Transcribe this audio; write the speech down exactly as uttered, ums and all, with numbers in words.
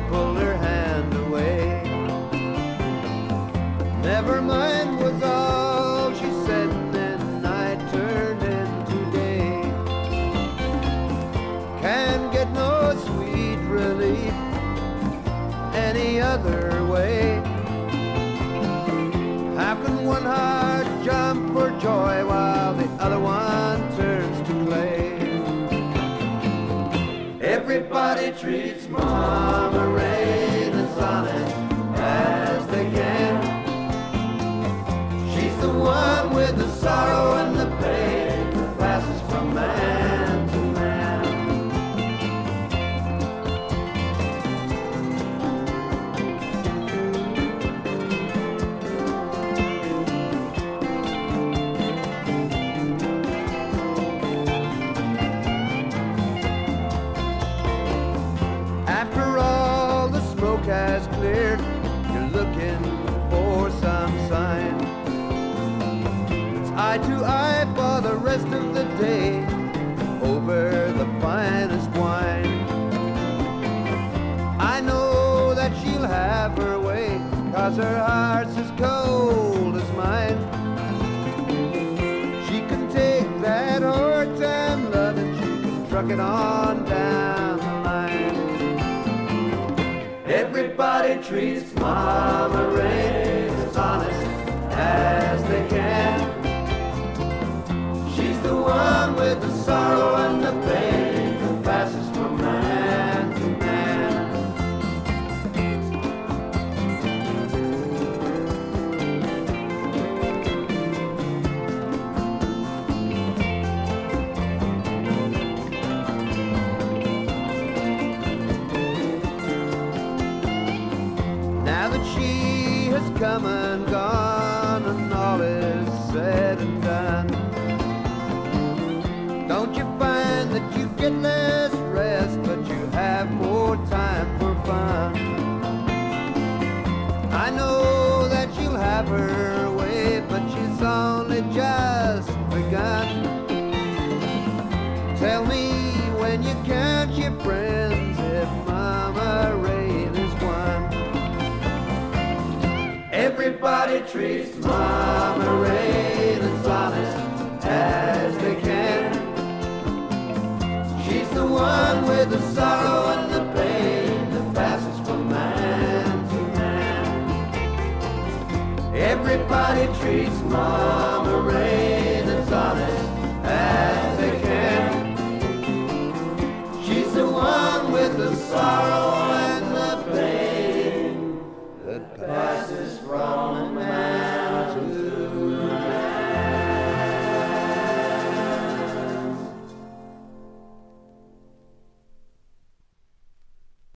pulled her hand away. Never mind was all she said, then night turned into day. Can't get no sweet relief any other way. How can one heart jump for joy while the other one turns to clay? Everybody treats Mama Ray as honest as they can. She's the one with the sorrow and the pain that passes from man to man. After all the smoke has cleared, you're looking for some sign. It's eye to eye for the rest of the day over the finest wine. I know that she'll have her way, 'cause her heart's as cold as mine. She can take that hard time love and she can truck it on down the line. Everybody treats Mama Ray as honest as they can. She's the one with the sorrow and the pain that passes from man to man. Now that she has come and gone and all is said and done, don't you find that you get less rest, but you have more time for fun? I know that she'll have her way, but she's only just begun. Tell me when you count your friends if Mama Ray is one. Everybody treats Mama Ray as honest as they can. She's the one with the sorrow and the pain that passes from man to man. Everybody treats Mama Ray as honest as they can. She's the one with the sorrow